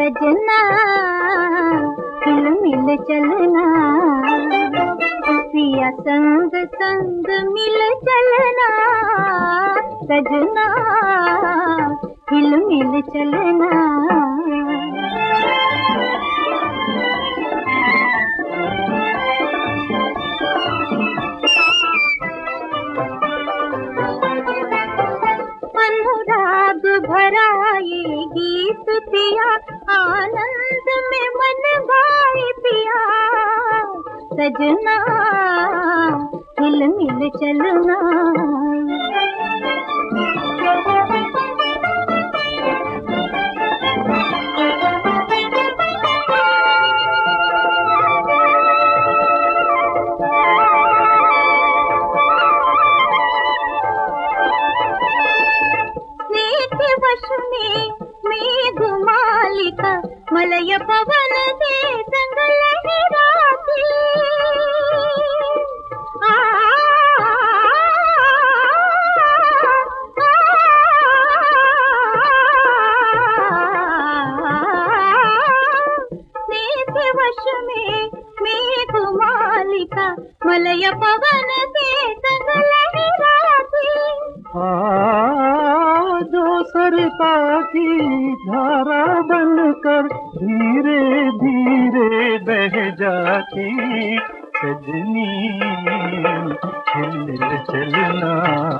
सजना हिल मिल चलना, पिया संग संग मिल चलना, सजना हिल मिल चलना। अनुराग भरा ये गीत पिया, आनंद में मन गाए पिया, सजना हिल मिल चलना। वश में मेघमालिका, मलय पवन से संग लहराती, स्नेह वश में मेघमालिका, मलय पवन से संग लहराती। जो सरता की धारा बनकर धीरे धीरे बह जाती, सजनी हिल चलना,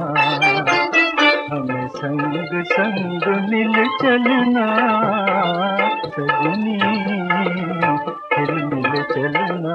हमें संग संग मिल चलना, सजनी हिल मिल चलना।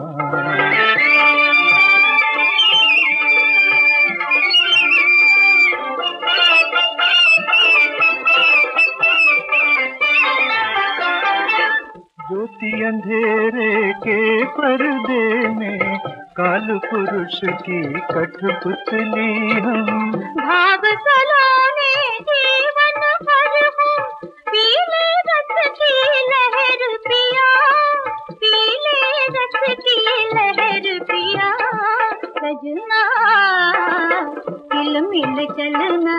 ज्योति अंधेरे के पर्दे में काल पुरुष की कठपुतली हम, भाव सलोने जीवन भर हो, पीले रस की लहर पिया, पीले रस की लहर पिया, सजना हिल मिल चलना।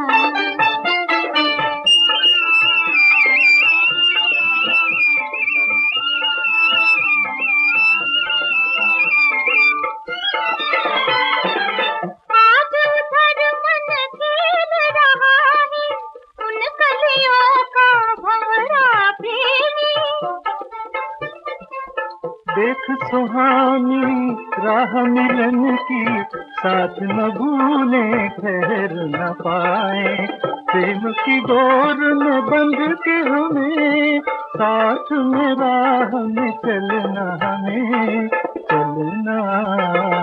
देख सुहानी राह मिलन की, साथ न भूले ठहर न पाए, प्रेम की डोर में बंध के हमें, साथ में राह में चलना, हमें चलना।